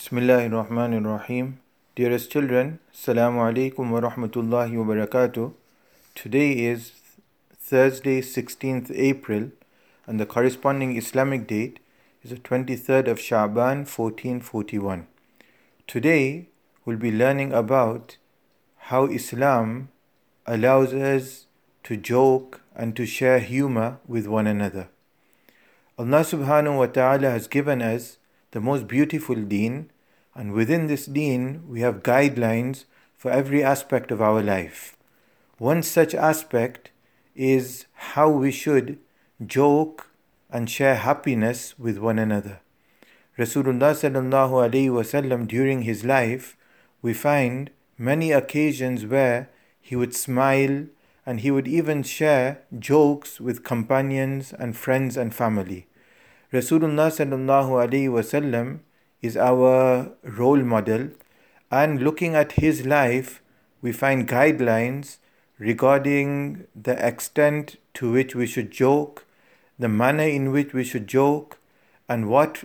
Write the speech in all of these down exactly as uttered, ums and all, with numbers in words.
Bismillahir Rahmanir Rahim. Dearest children, Assalamu alaikum wa rahmatullahi wa barakatuh. Today is Thursday, sixteenth April, and the corresponding Islamic date is the twenty-third of Sha'ban, fourteen forty-one. Today, we'll be learning about how Islam allows us to joke and to share humor with one another. Allah subhanahu wa ta'ala has given us the most beautiful deen, and within this deen we have guidelines for every aspect of our life. One such aspect is how we should joke and share happiness with one another. Rasulullah sallallahu alaihi wasallam, during his life, we find many occasions where he would smile and he would even share jokes with companions and friends and family. Rasulullah sallallahu alaihi wasallam is our role model, and looking at his life, we find guidelines regarding the extent to which we should joke, the manner in which we should joke, and what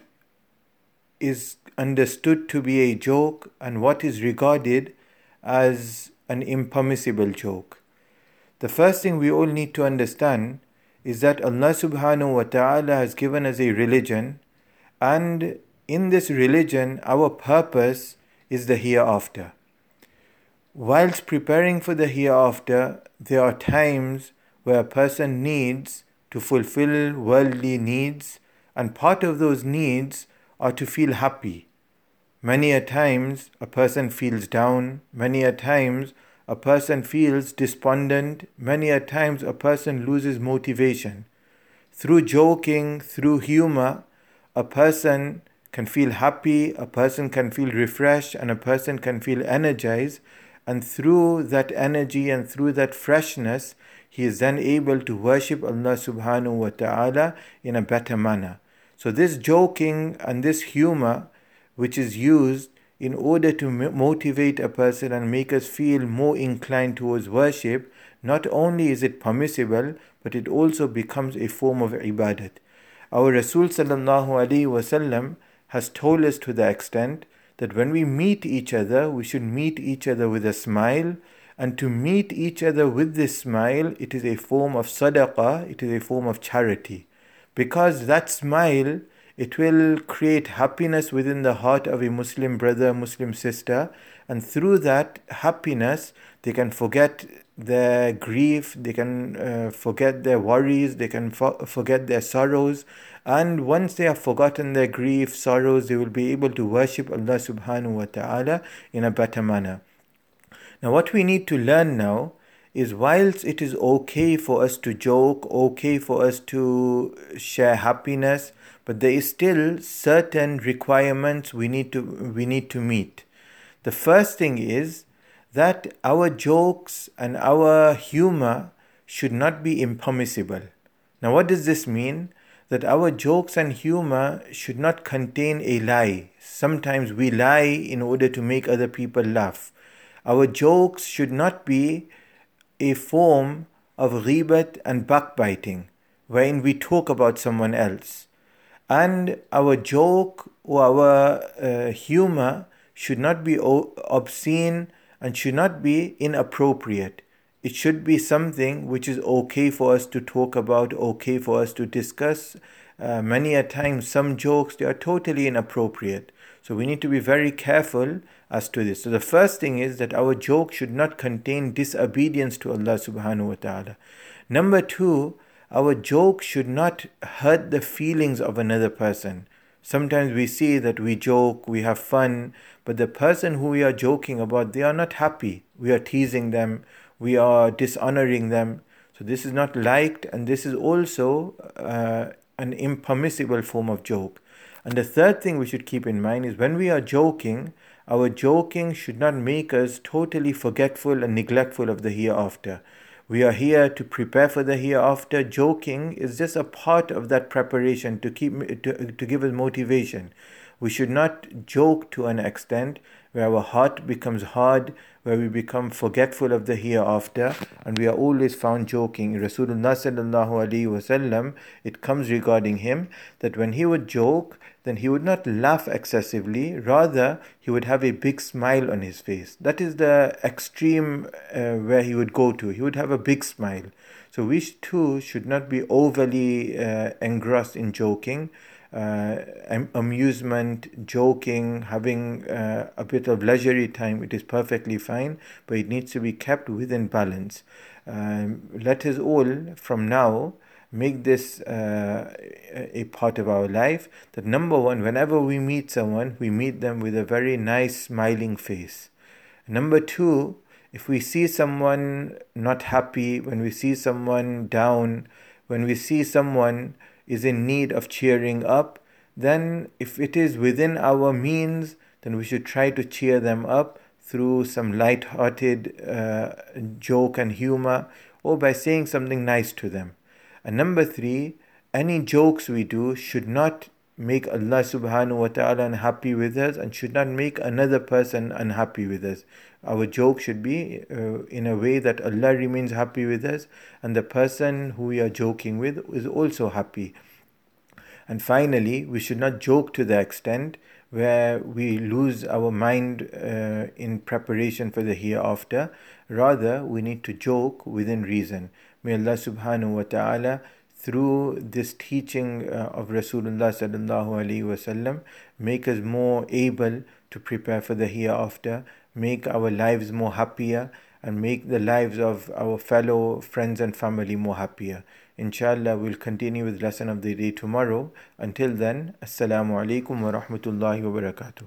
is understood to be a joke and what is regarded as an impermissible joke. The first thing we all need to understand is that Allah subhanahu wa ta'ala has given us a religion, and in this religion our purpose is the hereafter. Whilst preparing for the hereafter, there are times where a person needs to fulfill worldly needs, and part of those needs are to feel happy. Many a times a person feels down, many a times a person feels despondent, many a times a person loses motivation. Through joking, through humor, a person can feel happy, a person can feel refreshed, and a person can feel energized, and through that energy and through that freshness, he is then able to worship Allah subhanahu wa ta'ala in a better manner. So this joking and this humor, which is used in order to motivate a person and make us feel more inclined towards worship, not only is it permissible, but it also becomes a form of ibadat. Our Rasul sallallahu alaihi wasallam has told us to the extent that when we meet each other, we should meet each other with a smile, and to meet each other with this smile, it is a form of sadaqah, it is a form of charity. Because that smile, it will create happiness within the heart of a Muslim brother, Muslim sister, and through that happiness, they can forget their grief, they can uh, forget their worries, they can fo- forget their sorrows, and once they have forgotten their grief, sorrows, they will be able to worship Allah subhanahu wa ta'ala in a better manner. Now what we need to learn now is, whilst it is okay for us to joke, okay for us to share happiness, but there is still certain requirements we need to we need to meet. The first thing is that our jokes and our humor should not be impermissible. Now what does this mean? That our jokes and humor should not contain a lie. Sometimes we lie in order to make other people laugh. Our jokes should not be a form of ghibat and backbiting, wherein we talk about someone else. And our joke or our uh, humor should not be o- obscene and should not be inappropriate. It should be something which is okay for us to talk about, okay for us to discuss. Uh, many a time, some jokes, they are totally inappropriate. So we need to be very careful as to this. So the first thing is that our joke should not contain disobedience to Allah subhanahu wa ta'ala. Number two, our joke should not hurt the feelings of another person. Sometimes we see that we joke, we have fun, but the person who we are joking about, they are not happy. We are teasing them, we are dishonoring them. So this is not liked, and this is also uh, an impermissible form of joke. And the third thing we should keep in mind is, when we are joking, our joking should not make us totally forgetful and neglectful of the hereafter. We are here to prepare for the hereafter. Joking is just a part of that preparation to keep to, to give us motivation. We should not joke to an extent where our heart becomes hard, where we become forgetful of the hereafter, and we are always found joking. Rasulullah sallallahu alaihi wasallam, it comes regarding him that when he would joke, then he would not laugh excessively, rather he would have a big smile on his face. That is the extreme uh, where he would go to. He would have a big smile. So we too should not be overly uh, engrossed in joking. Uh, amusement, joking, having uh, a bit of leisurely time, it is perfectly fine, but it needs to be kept within balance. Um, let us all, from now, make this uh, a part of our life, that number one, whenever we meet someone, we meet them with a very nice smiling face. Number two, if we see someone not happy, when we see someone down, when we see someone is in need of cheering up, then if it is within our means, then we should try to cheer them up through some light-hearted uh, joke and humor, or by saying something nice to them. And number three, any jokes we do should not make Allah subhanahu wa ta'ala unhappy with us, and should not make another person unhappy with us. Our joke should be uh, in a way that Allah remains happy with us, and the person who we are joking with is also happy. And finally, we should not joke to the extent where we lose our mind uh, in preparation for the hereafter. Rather, we need to joke within reason. May Allah subhanahu wa ta'ala, through this teaching uh, of Rasulullah sallallahu alaihi wasallam, make us more able to prepare for the hereafter, make our lives more happier, and make the lives of our fellow friends and family more happier. Inshallah, we'll continue with lesson of the day tomorrow. Until then, Assalamu alaikum wa rahmatullahi wa barakatuh.